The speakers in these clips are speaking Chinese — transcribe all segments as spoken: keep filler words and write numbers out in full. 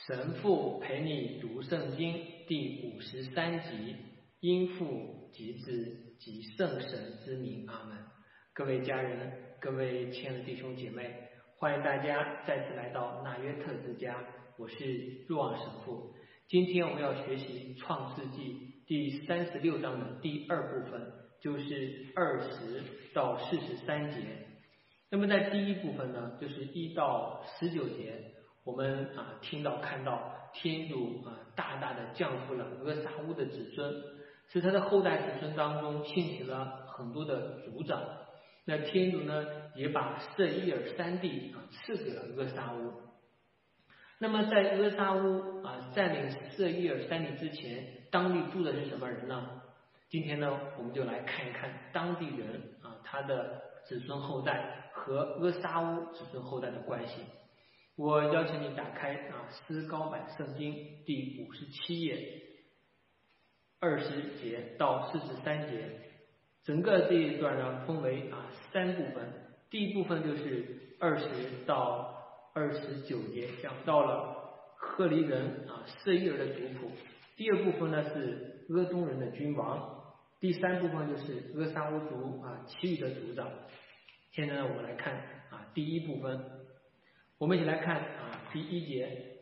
神父陪你读圣经第五十三集，因父及子及圣神之名，阿门。各位家人，各位亲爱的弟兄姐妹，欢迎大家再次来到纳约特之家，我是若望神父。今天我们要学习创世纪第三十六章的第二部分，就是二十到四十三节。那么在第一部分呢，就是一到十九节，我们啊听到看到天主啊大大的降福了俄撒乌的子孙，使他的后代子孙当中兴起了很多的族长。那天主呢也把舍伊尔山地啊赐给了俄撒乌。那么在俄撒乌啊占领舍伊尔山地之前，当地住的是什么人呢？今天呢我们就来看一看当地人啊他的子孙后代和俄撒乌子孙后代的关系。我邀请你打开啊思高版圣经第五十七页二十节到四十三节，整个这一段呢分为啊三部分。第一部分就是二十到二十九节，讲到了赫黎人啊舍伊尔的族谱。第二部分呢是俄东人的君王。第三部分就是俄撒乌族啊其余的族长。现在呢我们来看啊第一部分。我们一起来看啊第一节。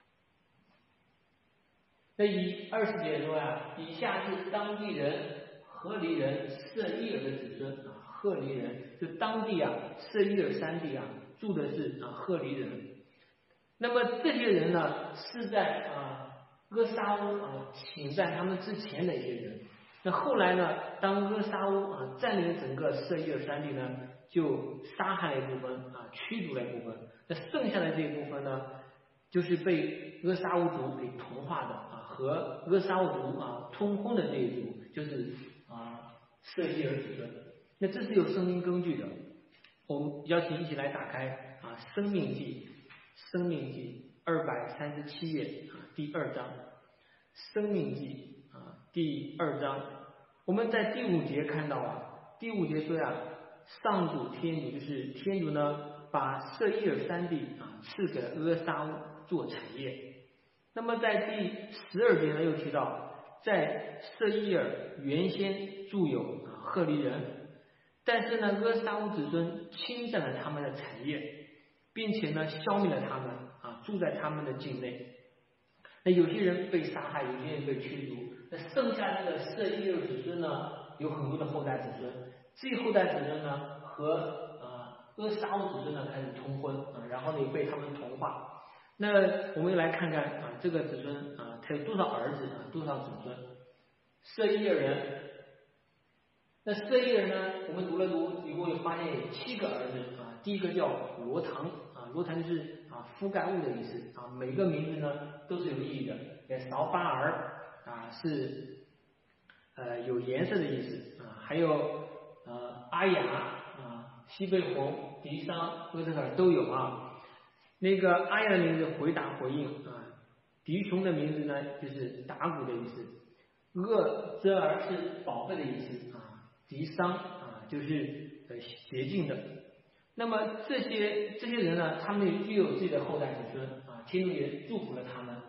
那以二十节说啊，以下是当地人赫黎人舍伊尔的子孙啊，赫黎人就当地啊舍伊尔山地啊住的是啊赫黎人。那么这些人呢是在啊俄撒乌啊侵占他们之前的一些人。那后来呢，当俄撒乌啊占领整个舍伊尔山地呢，就杀害了一部分啊，驱逐了一部分。那剩下的这一部分呢，就是被俄撒乌族给同化的啊，和俄撒乌族啊通婚的这一族，就是啊舍伊尔子孙。那这是有圣经根据的。我们邀请一起来打开啊《生命记》，《生命记》二百三十七页啊第二章，《生命记》啊第二章，我们在第五节看到啊，第五节说呀、啊，上主天主就是天主呢。把舍伊尔山地啊赐给了俄撒乌做产业。那么在第十二节呢又提到，在舍伊尔原先住有啊赫黎人，但是呢俄撒乌子孙侵占了他们的产业，并且呢消灭了他们啊住在他们的境内。那有些人被杀害，有些人被驱逐。那剩下这个舍伊尔子孙呢有很多的后代子孙，这些后代子孙呢和俄撒乌子孙呢开始通婚啊，然后呢被他们同化。那我们来看看啊，这个子孙啊，他有多少儿子啊，多少子孙？舍伊尔人，那舍伊尔呢，我们读了读，以后会发现有七个儿子啊。第一个叫罗堂啊，罗堂就是啊覆盖物的意思啊，每个名字呢都是有意义的。扫巴尔啊是呃有颜色的意思啊，还有呃阿雅。西贝红、迪桑、厄特尔都有啊。那个阿雅的名字回答回应啊，迪琼的名字呢就是打鼓的意思，厄泽尔是宝贝的意思啊，迪桑啊就是呃洁净的。那么这些这些人呢，他们又有自己的后代子孙啊，天主也祝福了他们。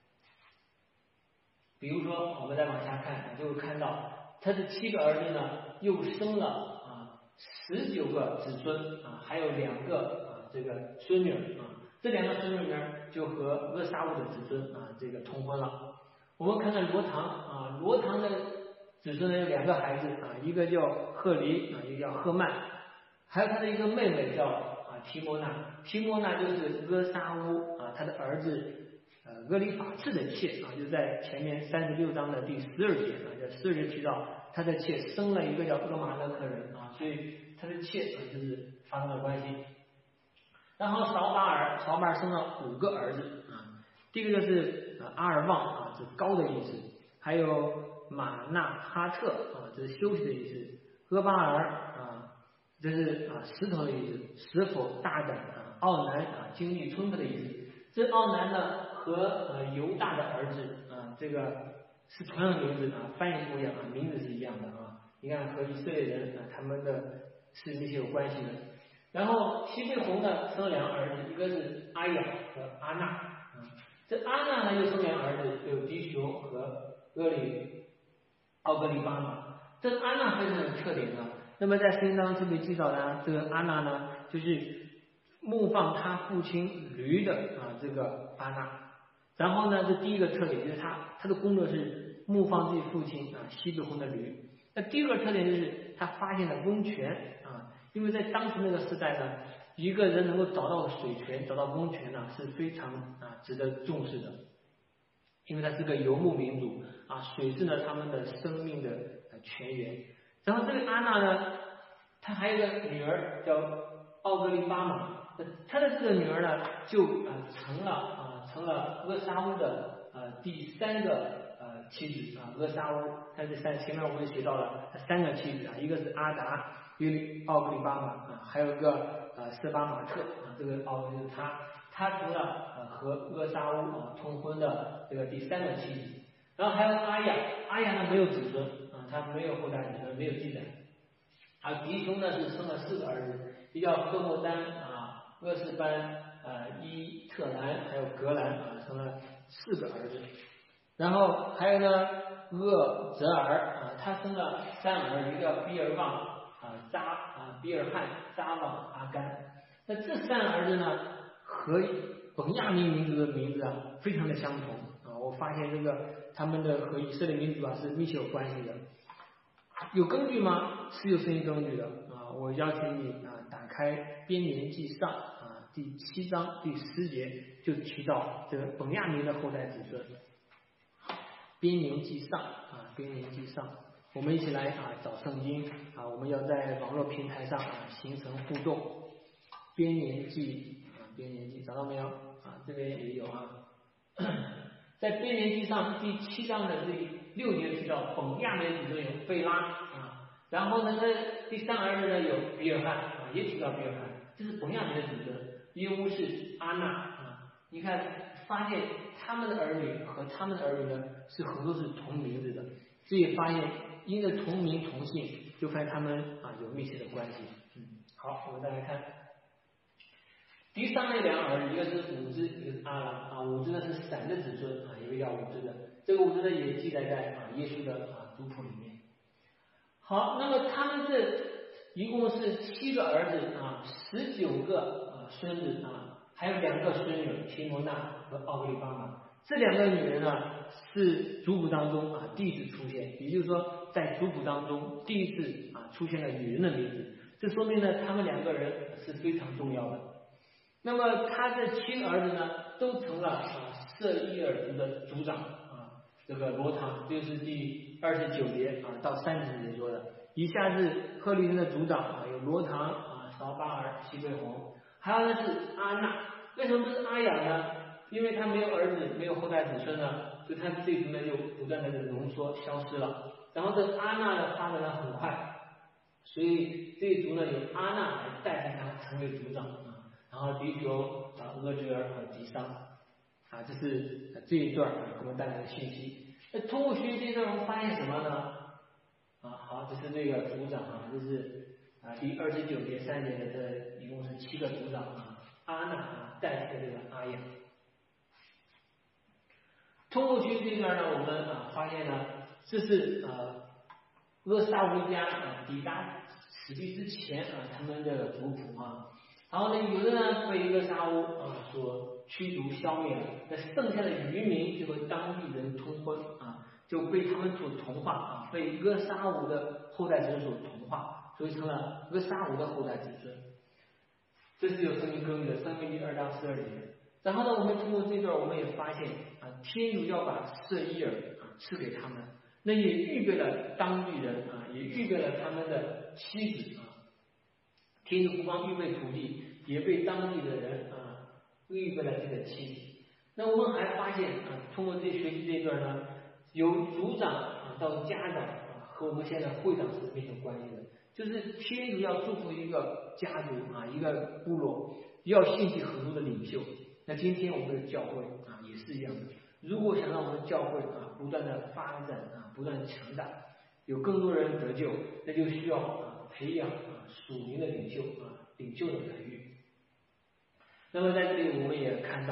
比如说，我们再往下看，就会看到他的七个儿子呢，又生了。十九个子孙啊，还有两个啊这个孙女啊，这两个孙女呢就和俄撒乌的子孙啊这个通婚了。我们看看罗堂啊，罗堂的子孙呢有两个孩子啊，一个叫赫黎啊，一个叫赫曼，还有他的一个妹妹叫啊提摩纳，提摩纳就是俄撒乌啊他的儿子呃俄里法次的妾啊，就在前面三十六章的第十二节啊，在十二节提到他的妾生了一个叫厄马勒克人啊，所以他的妾啊就是发生了关系。然后扫巴尔，扫巴尔生了五个儿子啊，第一个就是啊阿尔旺啊，这高的意思，还有马纳哈特啊，这是休息的意思，厄巴尔啊，这是啊石头的意思，是否大胆啊，奥南啊经历冲突的意思。这奥南呢和呃犹大的儿子啊，这个是同样的名字啊，翻译不一样啊，名字是一样的啊。你看和以色列人啊，他们的是密切有关系的。然后西贝红呢生了两个儿子，一个是阿雅和阿纳啊， 这阿那呢又生两个儿子，有迪熊和俄里奥格里巴马。这个阿那非常有特点呢。那么在圣经当中特别记载呢，这个阿那呢就是牧放他父亲驴的啊这个阿那。然后呢，这第一个特点就是他他的工作是牧放自己父亲啊西比红的驴。那第二个特点就是他发现了温泉啊，因为在当时那个时代呢，一个人能够找到水泉、找到温泉呢是非常啊值得重视的，因为他是个游牧民族啊，水是呢他们的生命的泉源。然后这个阿那呢，他还有个女儿叫奥格里巴马，他的这个女儿呢就啊成了啊成了厄沙乌的呃第三个。呃，妻子啊，厄沙乌，他这三前面我们学到了他三个妻子啊，一个是阿达，一个奥格里巴马啊，还有一个呃瑟巴马特啊，这个奥就是他，他成了呃和厄沙乌啊通婚的这个第三个妻子。然后还有阿亚，阿亚呢没有子孙啊，他没有后代子孙，没有记载。啊，迪熊呢是生了四个儿子，一叫赫莫丹啊，厄斯班啊，伊特兰还有格兰啊，生了四个儿子。然后还有呢，厄泽尔啊，他生了三儿，一个叫比尔旺啊、扎啊、比尔汉、扎旺、阿甘。那这三个儿子呢，和本亚明民族的名字啊，非常的相同啊。我发现这个他们的和以色列民族啊是密切有关系的。有根据吗？是有圣经根据的啊。我邀请你啊，打开编年记上啊第七章第十节，就提到这个本亚明的后代子孙。编年记上啊，编年记上，我们一起来啊找圣经啊，我们要在网络平台上啊形成互动。编年记啊，编年记找到没有啊？这边也有啊，在编年记上第七章的这六节提到本亚明子孙有贝拉啊，然后呢，这第三儿子呢有比尔汉啊，也提到比尔汉，这是本亚明的子孙，因乌是阿那啊，你看发现他们的儿女和他们的儿女呢是很多是同名字的，所以发现因着同名同姓，就发现他们啊有密切的关系。嗯，好，我们再来看第三类两个儿子，一个是五支，一个是阿兰啊。五支呢是闪的子孙啊，一个叫五支的，这个五支呢也记载在啊耶稣的啊族谱里面。好，那么他们这一共是七个儿子啊，十九个啊孙子啊，还有两个孙女提摩纳和奥格里巴马。这两个女人呢是族谱当中啊第一次出现，也就是说在族谱当中第一次啊出现了女人的名字，这说明呢他们两个人是非常重要的。那么他这七个儿子呢都成了啊色伊尔族的族长啊，这个罗堂就是第二十九节啊到三十节说的。以下是赫利人的族长啊，有罗堂啊、扫巴尔、西贝红，还有呢是阿那。为什么不是阿雅呢？因为他没有儿子，没有后代子孙呢，所以他这一族呢就不断的浓缩消失了。然后这阿那呢发展的很快，所以这一族呢由阿那来代替他成为族长啊。然后迪九啊、厄吉尔和吉桑啊，这是这一段给我们带来的信息。那通过学习这一段，我们发现什么呢？啊，好，这是这个族长啊，这是啊第二十九节三节的，这一共是七个族长啊。阿那啊代替这个阿雅。通过学习这段呢，我们啊发现呢，这是呃厄沙乌家啊抵达此地之前啊他们的族谱啊。然后呢，有的呢被厄沙乌啊所驱逐消灭了，那剩下的渔民就和当地人通婚啊，就被他们所同化啊，被厄沙乌的后代子孙所同化，所以成了厄沙乌的后代子孙。这是有圣经根据的，申命记二章十二节。然后呢，我们通过这段，我们也发现啊，天主要把色伊尔啊赐给他们，那也预备了当地人啊，也预备了他们的妻子啊。天主不光预备土地，也为当地的人啊预备了这个妻子。那我们还发现啊，通过这学习这段呢，由族长啊到家长啊，和我们现在会长是没有关系的。就是天主要祝福一个家族啊，一个部落，要兴起很多的领袖。那今天我们的教会啊也是一样的。如果想让我们的教会啊不断的发展啊，不断的强大，有更多人得救，那就需要啊培养啊属灵的领袖啊，领袖的培育。那么在这里我们也看到，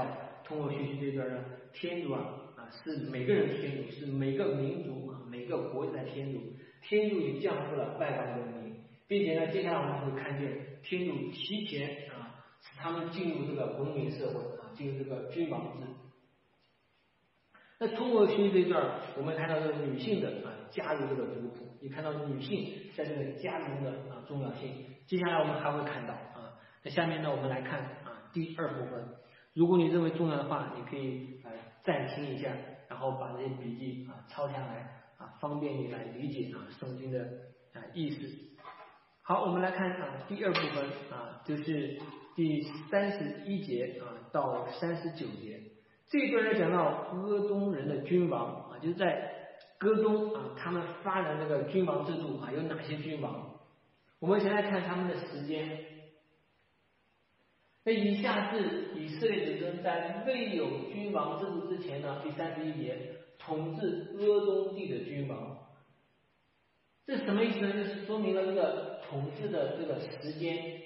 通过学习这边呢，天主啊啊是每个人的天主，是每个民族啊每个国家的天主，天主也降福了外邦人民，并且呢，接下来我们会看见天主提前啊使他们进入这个文明社会啊，进入这个君王制。那通过学习这段，我们看到这个女性的啊加入这个族谱，也看到女性在这个家中的啊重要性。接下来我们还会看到啊，那下面呢我们来看啊第二部分。如果你认为重要的话，你可以啊暂停一下，然后把这些笔记啊抄下来啊，方便你来理解啊圣经的啊意思。好，我们来看啊第二部分啊，就是第三十一节啊到三十九节。这一段来讲到戈东人的君王啊，就是在戈东啊，他们发展这个君王制度啊，有哪些君王？我们先来看他们的时间。那以下是以色列子孙在未有君王制度之前呢，第三十一节统治戈东地的君王。这什么意思呢？就是说明了这个统治的这个时间。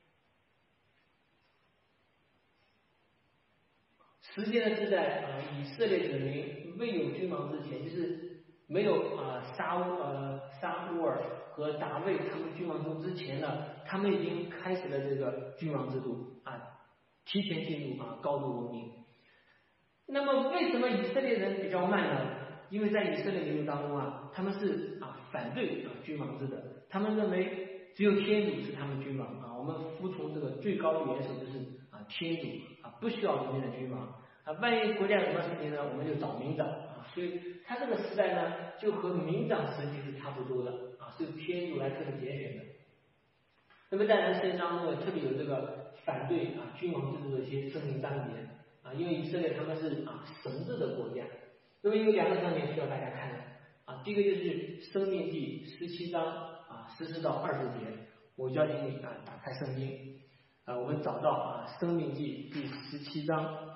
时间呢是在啊、呃、以色列子民未有君王之前，就是没有啊、呃、沙乌呃沙乌尔和大卫他们君王制之前呢，他们已经开始了这个君王制度啊，提前进入啊高度文明。那么为什么以色列人比较慢呢？因为在以色列民族当中啊，他们是啊反对啊君王制的，他们认为只有天主是他们君王啊，我们服从这个最高的元首就是啊天主啊，不需要人间的君王。啊，万一国家有什么事情呢，我们就找民长啊，所以他这个时代呢，就和民长时期是差不多的啊，是天主来特别拣选的。那么在人生当中呢，特别有这个反对啊君王制度的一些圣经章节啊，因为以色列他们是啊神治的国家。那么有两个章节需要大家看的啊，第一个就是申命记十七章啊十四到二十节，我邀请你啊打开圣经啊，我们找到啊申命记第十七章。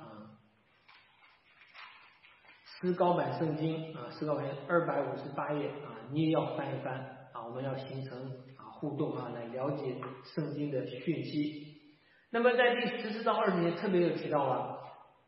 思高版圣经啊，思高版二百五十八页啊，你也要翻一翻啊，我们要形成啊互动啊，来了解圣经的讯息。那么在第十四到二十节特别有提到了，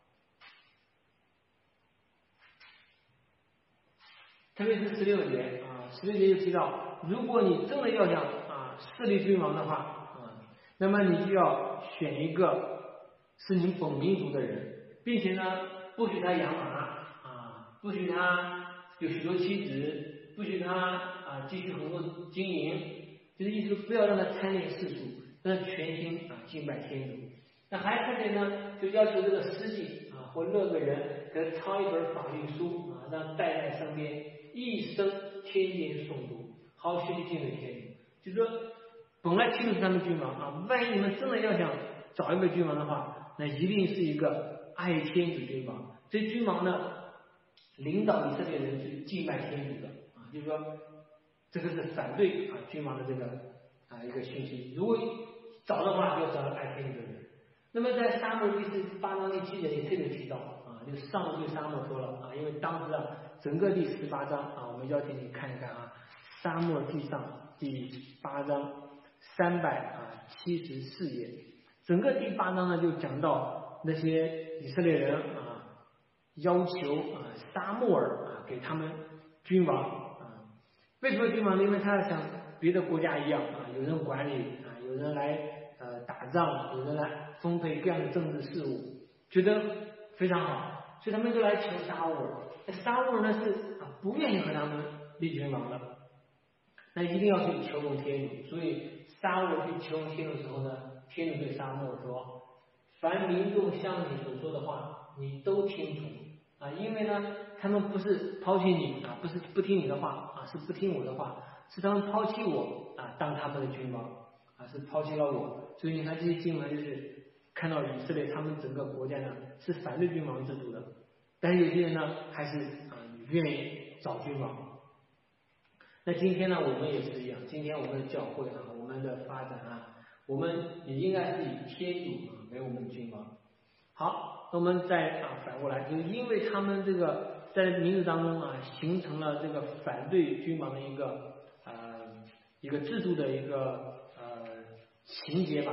特别是十六节啊，十六节就提到，如果你真的要想啊设立君王的话啊，那么你就要选一个是你本民族的人，并且呢，不许他养马。不许他有许多妻子，不许他啊继续很多经营，就是意思不要让他贪恋世俗，让他全心啊敬拜天主。那还特别呢，就要求这个司祭啊或任何人给他抄一本法律书啊，让带在身边，一生天天诵读，好学习敬畏天主。就是说，本来天主是他们君王啊，万一你们真的要想找一个君王的话，那一定是一个爱天主君王。这君王呢，领导以色列人去敬拜天主的啊，就是说这个是反对啊君王的这个啊一个讯息。如果找的话，就要找到爱天主的人。那么在撒母耳第十八章第七节也特别提到啊，就是上帝对撒母耳说了啊，因为当时啊整个第十八章啊，我们邀请你看一看啊，撒母耳记上第八章三百啊七十四页，整个第八章呢就讲到那些以色列人啊要求啊撒母耳啊给他们君王啊，为什么君王呢？因为他想别的国家一样啊，有人管理啊，有人来呃打仗，有人来分配各样的政治事务，觉得非常好，所以他们就来求撒母耳。撒母耳呢是啊不愿意和他们立君王的，那一定要去求问天主。所以撒母耳去求问天主的时候呢，天主对撒母耳说：“凡民众向你所说的话，你都听从啊，因为呢，他们不是抛弃你啊，不是不听你的话啊，是不听我的话，是他们抛弃我啊，当他们的君王啊，是抛弃了我。所以你看这些经文就是看到以色列他们整个国家呢是反对君王制度的，但是有些人呢还是啊愿意找君王。那今天呢，我们也是一样，今天我们的教会啊，我们的发展啊，我们也应该是以天主啊为我们的君王。好，那我们再啊反过来，就是因为他们这个在民族当中啊形成了这个反对君王的一个呃一个制度的一个呃情节吧，所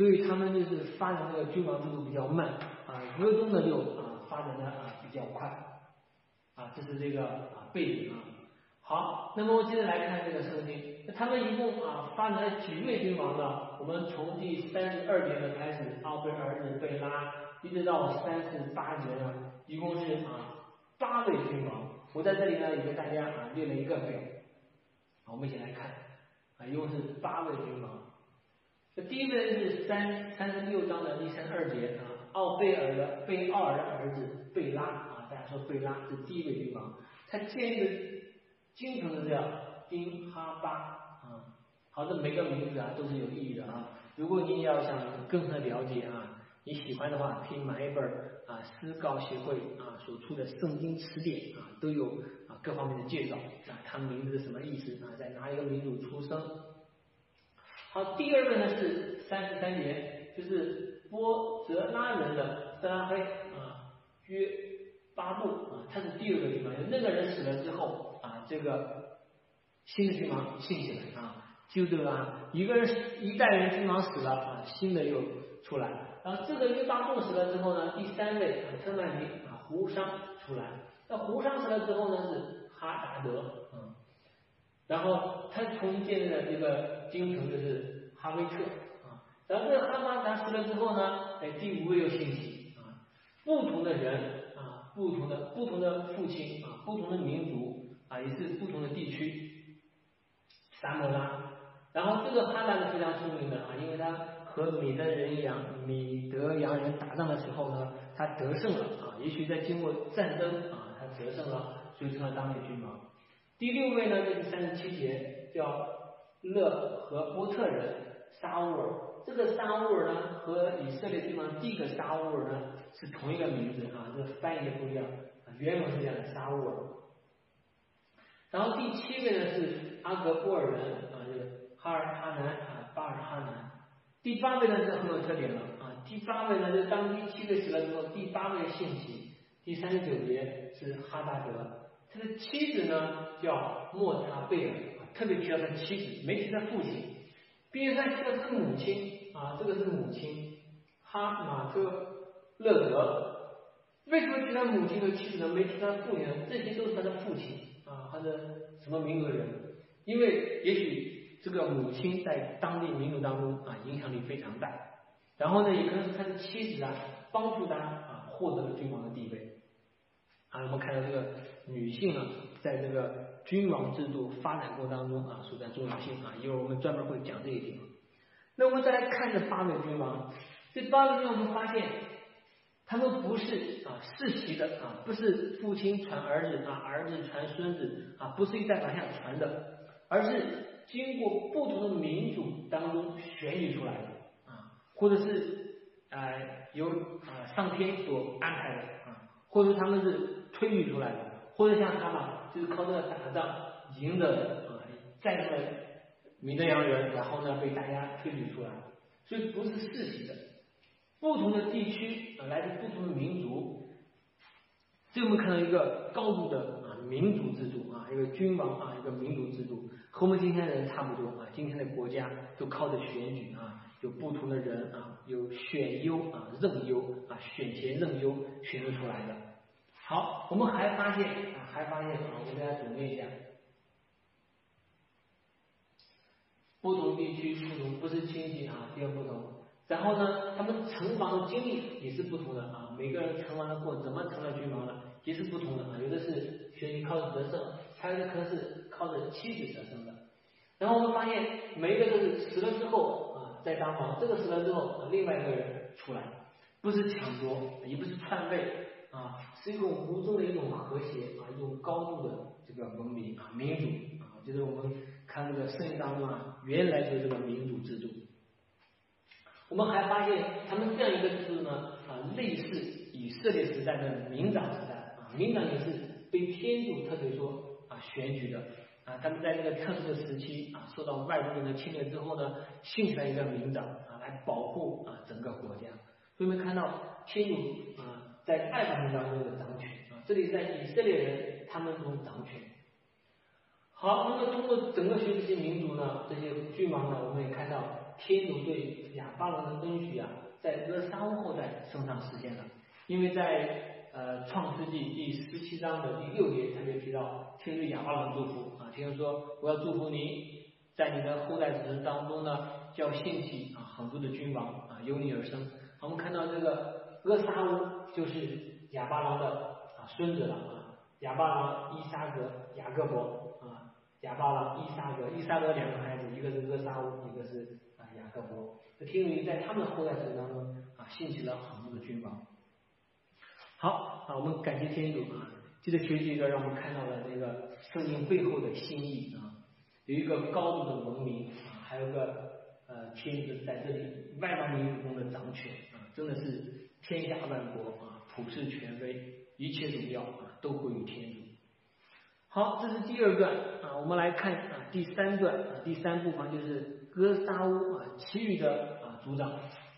所以他们就是发展这个君王制度比较慢啊，俄东呢就啊发展的啊比较快啊，这是这个啊背景啊。好，那么我接着来看这个圣经，他们一共啊发展了几位君王呢？我们从第三十二节呢开始，奥贝儿子贝拉，一直到三十八节呢，一共是啊八位君王。我在这里呢也给大家啊列了一个表，我们一起来看啊，一共是八位君王。这第一位是三三十六章的第三十二节啊，奥贝尔的贝奥尔的儿子贝拉啊，大家说贝拉是第一位君王，他建立的京城是叫丁哈巴啊。好的，每个名字啊都是有意义的啊。如果你要想更深了解啊，你喜欢的话，可以买一本啊思高协会啊所出的圣经词典啊，都有啊各方面的介绍啊，他们名字是什么意思啊，在哪一个民族出生。好，第二位呢是三十三节，就是波泽拉人的色拉黑啊约巴布啊，他是第二个君王，那个人死了之后啊，这个新的君王兴起来啊，就这个啊，一个人一代人君王死了啊，新的又出来，然后这个约巴布死了之后呢，第三位啊特曼尼啊胡商出来，那胡商死了之后呢是哈达德啊，然后他重建的这个京城就是哈威特啊，然后这个哈巴达死了之后呢，哎，第五位又兴起啊，不同的人啊，不同的不同的父亲啊，不同的民族啊，也是不同的地区，撒摩拉，然后这个哈达是非常出名的啊，因为他和米德人羊米德羊人打仗的时候呢，他得胜了啊，也许在经过战争啊，他得胜了，所以成了当地君王。第六位呢，就是三十七节，叫勒和波特人沙乌尔。这个沙乌尔呢，和以色列君王第一个沙乌尔呢是同一个名字啊，这翻译的不一样，原文是这样的沙乌尔。然后第七位呢是阿格波尔人啊，这个哈尔哈南啊，巴尔哈南。第八位呢是很有特点了啊，第八位呢，就当第七位死了之后，第八位兴起。第三十九节是哈达德。他的妻子呢叫莫塔贝尔，特别提到他妻子，没提他父亲，并且他提到他的母亲啊，这个是母亲哈马特勒德。为什么提他母亲和妻子呢？没提他父亲呢？这些都是他的父亲啊，他的什么民族的人？因为也许这个母亲在当地民族当中啊影响力非常大，然后呢，也可能是他的妻子啊帮助他啊获得了君王的地位。啊，我们看到这个女性啊，在这个君王制度发展过程当中啊，所占重要性啊，一会儿我们专门会讲这一点。那我们再来看这八位君王，这八位君王我们发现，他们不是啊世袭的啊，不是父亲传儿子啊，儿子传孙子啊，不是一代往下传的，而是经过不同的民族当中选举出来的啊，或者是呃由啊上天所安排的啊，或者他们是推举出来的，或者像他们就是靠这个打仗赢的啊，战胜了米德扬人，然后呢被大家推举出来，所以不是世袭的。不同的地区啊，来自不同的民族，这我们看到一个高度的啊民族制度啊，一个君王啊，一个民族制度，和我们今天的人差不多啊。今天的国家都靠着选举啊，有不同的人啊，有选优啊、任优啊，选贤任优选择出来的。好，我们还发现啊，还发现啊，我们大家总结一下，不同地区不同，不是亲戚啊，地方不同。然后呢，他们成王的经历也是不同的啊，每个人成王的过怎么成了君王的也是不同的啊，有的是学习靠着得胜，还有的可能是靠着妻子得胜的。然后我们发现每一个都是死了之后啊再当王，这个死了之后、啊、另外一个人出来，不是抢夺，也不是篡位啊，是一种无中的一种和谐啊，一种高度的这个文明啊民主啊，就是我们看这个圣经当中啊，原来就是这个民主制度。我们还发现他们这样一个制度呢啊，类似以色列时代的民长时代啊，民长也是被天主特别说啊选举的啊，他们在这个特殊的时期啊，受到外国人的侵略之后呢，兴起来一个民长啊，来保护啊整个国家。所以我们看到天主啊在爱他们当中的掌权啊，这里在以色列人他们中掌权。好，那么通过整个学这些民族呢，这些君王呢，我们也看到天主对亚巴郎的应许啊，在俄沙乌后代身上实现了。因为在呃创世纪第十七章的第六节特别提到，天对亚巴郎祝福啊，天说我要祝福你，在你的后代子孙当中呢，叫兴起啊很多的君王啊由你而生。我们看到这个俄沙乌就是亚巴郎的啊孙子了啊，亚巴郎、伊撒格、雅各伯啊，亚巴郎、伊撒格，伊撒格两个孩子，一个是俄沙乌，一个是啊雅各伯。这天主在他们的后代子孙当中啊兴起了很多的君王。好啊，我们感谢天主啊，这个学习呢，让我们看到了这个圣经背后的心意啊，有一个高度的文明啊，还有一个呃天主在这里万邦民族中的掌权啊，真的是天下万国啊，普世权威，一切荣耀啊都归于天主。好，这是第二段啊，我们来看啊第三段啊，第三部分就是哥沙乌啊，其余的啊族长。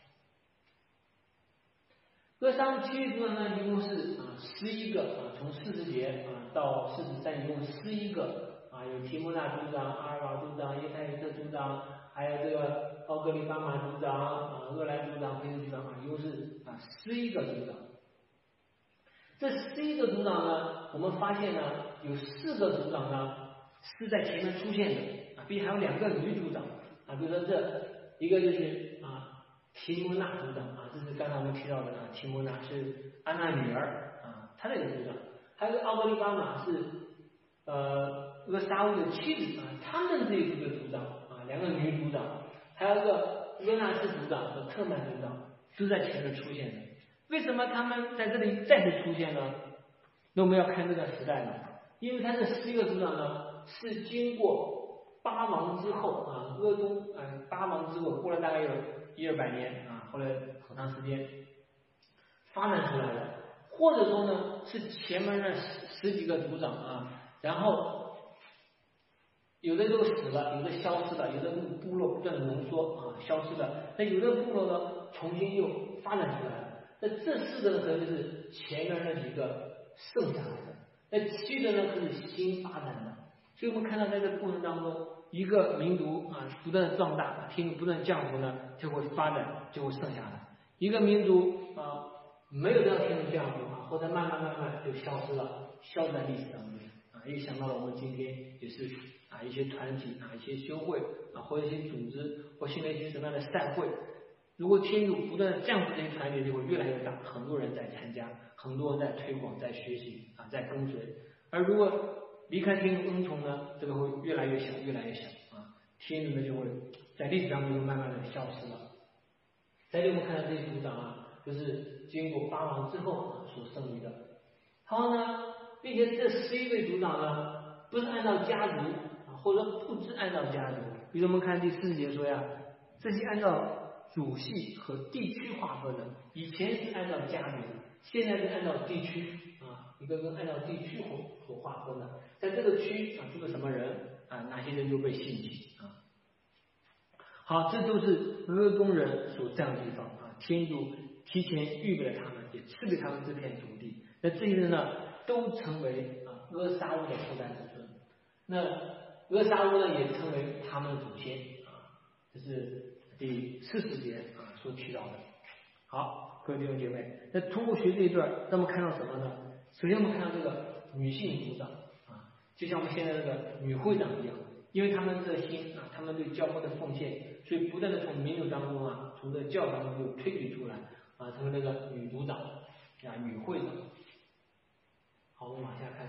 哥沙乌其余族长呢，一共是啊十一个啊，从四十节啊到四十三，一共十一个啊，有提摩纳族长、阿尔瓦族长、耶太特族长，还有这个奥格里巴马族长啊、厄兰族长、佩斯族长啊，一共是啊十一个族长。这十一个族长呢，我们发现呢，有四个族长呢是在前面出现的啊，并且还有两个女族长啊，比如说这一个就是啊。提摩纳族长啊，这是刚才我们提到的啊，提摩纳是安娜女儿啊，她的一个族长，还有奥格里巴马是呃俄沙乌的妻子啊，他们这一族的族长啊，两个女族长，还有一个约纳斯族长和特曼族长都在前面出现的。为什么他们在这里再次出现呢？那我们要看这个时代呢，因为他这十一个族长呢是经过八王之后啊，俄东啊八王之后过了大概有一二百年啊，后来很长时间发展出来的，或者说呢是前面那十十几个族长啊，然后有的都死了，有的消失了，有的部落不断的浓缩啊消失了，那有的部落呢重新又发展出来了。那这四个呢就是前面那几个剩下来的，那其余的呢可是新发展的。所以我们看到在这个过程当中，一个民族啊不断的壮大，天主不断降福呢，就会发展，就会剩下来。一个民族啊没有让天主降福啊，或者慢慢慢慢就消失了，消失在历史当中啊。也想到了我们今天也是啊一些团体啊、一些修会啊，或者一些组织，或现在一些什么样的善会，如果天主不断的降福这些团体，就会越来越大，很多人在参加，很多人在推广、在学习啊，在跟随。而如果离开天主恩宠呢，这个会越来越小，越来越小啊，天主呢就会在历史当中就慢慢的消失了。再就我们看到这些族长啊，就是经过八王之后啊所剩余的。好呢，并且这十一位族长呢，不是按照家族啊，或者不是按照家族。比如我们看第四节说呀，这些按照属系和地区划分的，以前是按照家族，现在是按照地区啊，一个个按照地区所所划分的。在这个区啊住的什么人啊，哪些人就被兴起啊。好，这都是俄东人所占的地方啊，天主提前预备了他们，也赐给他们这片土地。那这些人呢，都成为啊俄沙乌的后代子孙。那俄沙乌呢，也成为他们的祖先啊，这是第四十节啊所提到的。好，各位弟兄姐妹，那通过学这一段，让我们看到什么呢？首先我们看到这个女性族长啊，就像我们现在这个女会长一样，因为他们热心啊，他们对教会的奉献，所以不断的从民族当中啊，从这个教当中就推举出来啊，成为那个女族长啊，女会长。好，我们往下看。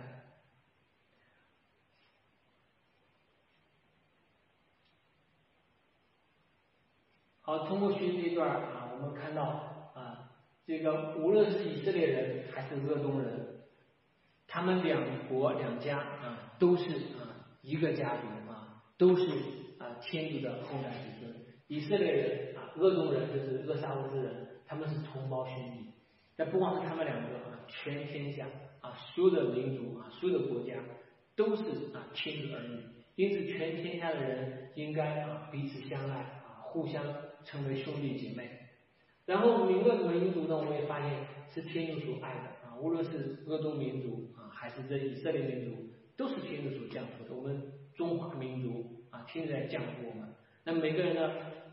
好，通过学习这一段啊，我们看到啊，这个无论是以色列人还是俄东人，他们两国两家啊，都是啊一个家族啊，都是啊天主的后代子孙。以色列人啊，俄东人就是俄沙乌之人，他们是同胞兄弟。那不光是他们两个啊，全天下啊，所有的民族啊，所有的国家都是啊天主儿女。因此，全天下的人应该啊彼此相爱啊，互相成为兄弟姐妹。然后每个民族呢，我们也发现是天主所爱的啊，无论是俄东民族啊，还是这以色列民族，都是天主所降福的。我们中华民族啊，天主在降福我们。那每个人呢，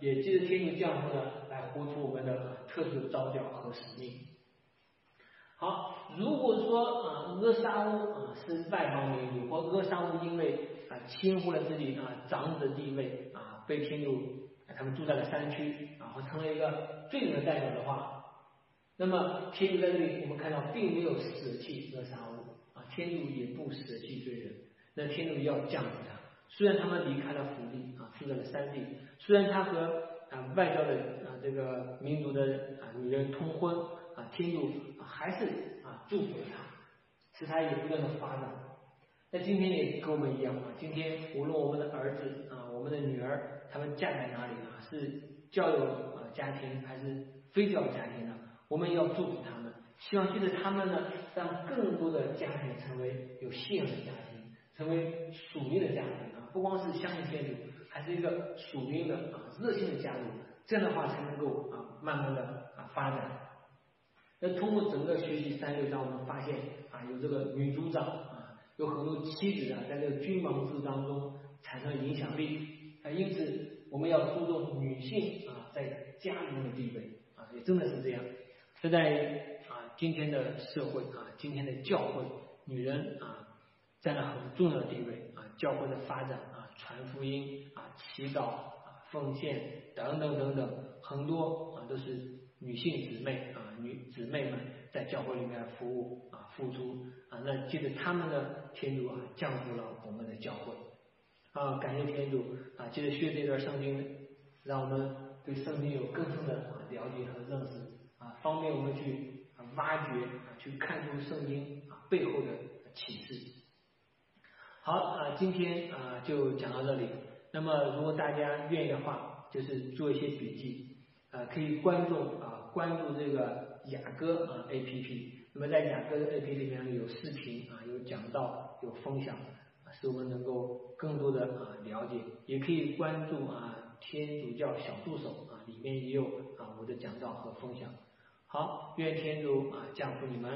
也借着天主降福呢，来活出我们的特殊的召叫和使命。好，如果说啊阿沙乌啊是外邦民族，或阿沙乌因为啊轻忽了自己啊长子的地位啊，被天主他们住在了山区，然后成了一个罪人的代表的话，那么天主在这里我们看到并没有舍弃阿沙乌啊，天主也不舍弃罪人，那天主要降福他。虽然他们离开了福地啊，住在了山地，虽然他和啊外交的啊这个民族的啊女人通婚啊，天主还是啊祝福了他，使他也不断的发展。那今天也跟我们一样啊，今天无论我们的儿子啊，我们的女儿，他们嫁在哪里啊，是教友啊家庭还是非教友家庭呢？我们要祝福他们，希望借着他们呢，让更多的家庭成为有信仰的家庭，成为属灵的家庭啊，不光是相信天主，还是一个属灵的啊热心的家庭，这样的话才能够啊慢慢的啊发展。那通过整个学习三六章，我们发现啊有这个女组长啊，有很多妻子啊在这个君王制当中产生影响力啊，因此我们要注重女性啊在家中的地位啊，也真的是这样。这在啊今天的社会啊，今天的教会，女人啊占了很重要的地位啊，教会的发展啊，传福音啊，祈祷啊，奉献等等等等，很多啊都是女性姊妹啊，女姊妹们在教会里面服务啊，付出啊，那借着他们的天主啊，降福了我们的教会啊，感谢天主啊，借着学这段圣经，让我们对圣经有更深的啊了解和认识啊，方便我们去啊挖掘啊，去看出圣经啊背后的启示。好啊，今天啊就讲到这里。那么如果大家愿意的话，就是做一些笔记。啊，可以关注啊，关注这个雅歌啊 A P P。那么在雅歌的 A P P 里面有视频啊，有讲道，有分享，啊，使我们能够更多的啊了解。也可以关注啊天主教小助手啊，里面也有啊我的讲道和分享。好，愿天主啊降福你们，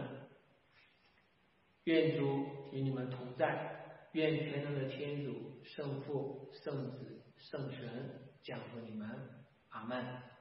愿主与你们同在，愿全能的天主圣父、圣子、圣神降福你们。阿们。